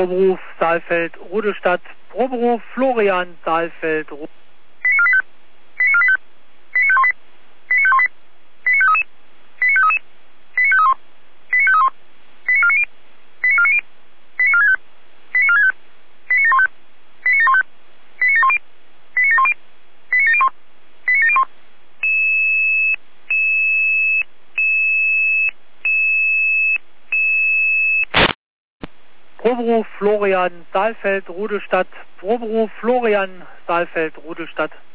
Proberuf Saalfeld, Rudolstadt. Proberuf Florian Saalfeld, Proberuf Florian Saalfeld, Rudolstadt. Proberuf Florian Saalfeld, Rudolstadt.